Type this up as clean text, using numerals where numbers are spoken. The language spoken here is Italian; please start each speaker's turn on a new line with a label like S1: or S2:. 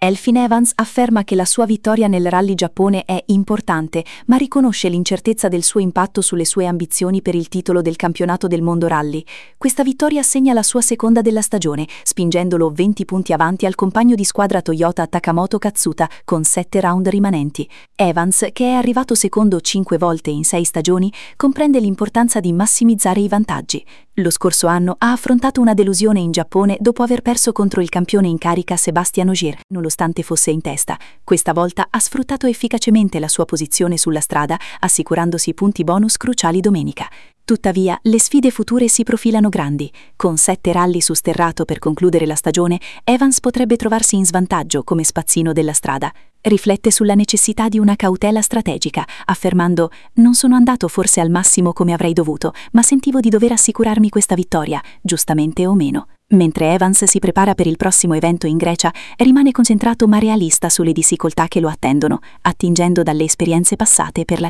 S1: Elfyn Evans afferma che la sua vittoria nel Rally Giappone è importante, ma riconosce l'incertezza del suo impatto sulle sue ambizioni per il titolo del campionato del mondo rally. Questa vittoria segna la sua seconda della stagione, spingendolo 20 punti avanti al compagno di squadra Toyota Takamoto Katsuta con 7 round rimanenti. Evans, che è arrivato secondo 5 volte in 6 stagioni, comprende l'importanza di massimizzare i vantaggi. Lo scorso anno ha affrontato una delusione in Giappone dopo aver perso contro il campione in carica Sébastien Ogier, nonostante fosse in testa. Questa volta ha sfruttato efficacemente la sua posizione sulla strada, assicurandosi punti bonus cruciali domenica. Tuttavia, le sfide future si profilano grandi. Con 7 rally su sterrato per concludere la stagione, Evans potrebbe trovarsi in svantaggio come spazzino della strada. Riflette sulla necessità di una cautela strategica, affermando: «Non sono andato forse al massimo come avrei dovuto, ma sentivo di dover assicurarmi questa vittoria, giustamente o meno». Mentre Evans si prepara per il prossimo evento in Grecia, rimane concentrato ma realista sulle difficoltà che lo attendono, attingendo dalle esperienze passate per la